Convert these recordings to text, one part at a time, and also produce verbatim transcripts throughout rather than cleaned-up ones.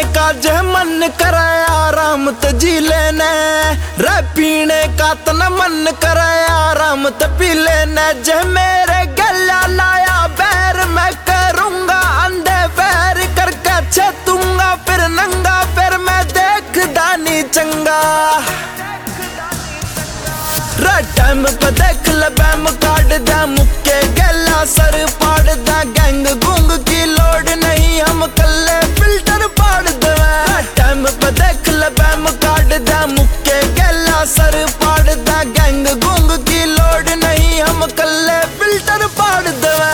का जह मन करे आराम त जी लेने रे, पीने का तना मन करे आराम त पी लेने। जह मेरे गला लाया बैर मैं करूंगा अंधे पैर करके छेतूंगा फिर नंगा, फिर मैं देखदा नी चंगा। रे टाइम पे देख ले बैम काट दा मुक्के गला सर पाड़ दा, गैंग गुंग की लोड नहीं हम कल्ले फिल्टर पाड़ देवे। टाइम पे देख ले बैम काट दा मुक्के गला सर पाड़ दा, गैंग गुंग की लोड नहीं हम कल्ले फिल्टर पाड़ देवे।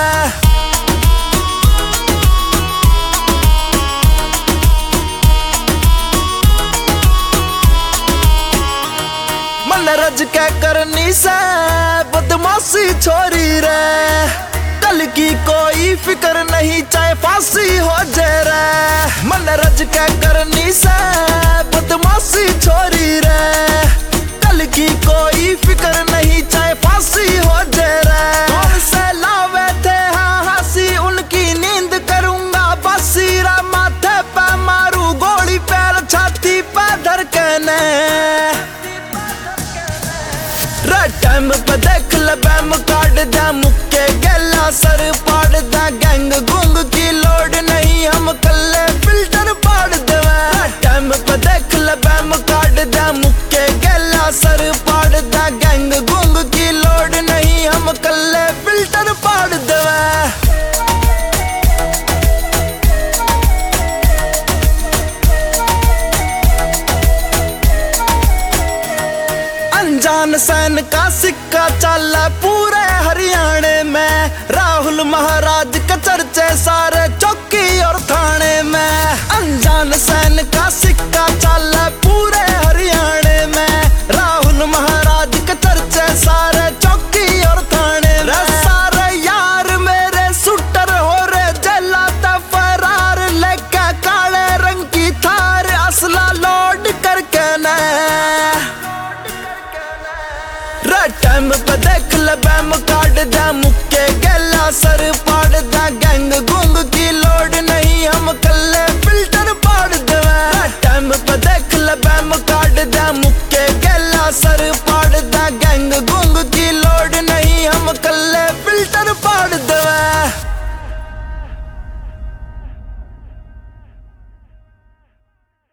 मन रज के करनी से बदमाशी छोरी रे, कल की कोई फिक्र नहीं चाहे फांसी हो जाए रे। मन रज के करनी से बदमाशी छोरी रे, कल की कोई फिक्र नहीं चाहे फांसी हो जाए रे। कौन से लावे थे हाँ हंसी उनकी नींद करूंगा बसीरा, माथे पे मारू गोली पैर छाती पे धड़कने। टाइम पे देख ले बैम काट दा मुक्के गला सर पाड़ दा, गैंग गुंग की लोड नहीं हम कल्ले फिल्टर पाड़ देवे। टाइम पे देख ले बैम काट दा मुक्के गला सर पाड़ दा, गैंग गुंग की लोड नहीं हम कल्ले फिल्टर पाड़ देवे। अनजान सैन का सिक्का चल पूरे हरियाणे में, राहुल महाराज के चर्चे सारे चौकी और थाने में। अनजान सैन का सिक्का चल पूरे हरियाणे में, राहुल महाराज के चर्चे सारे चौकी और थाने में। सारे यार मेरे शूटर हो रे जलाता फरार, लेके काले रंग की थार असला लोड करके न। टाइम पे देख ले बैम काट दा मुक्के गला सर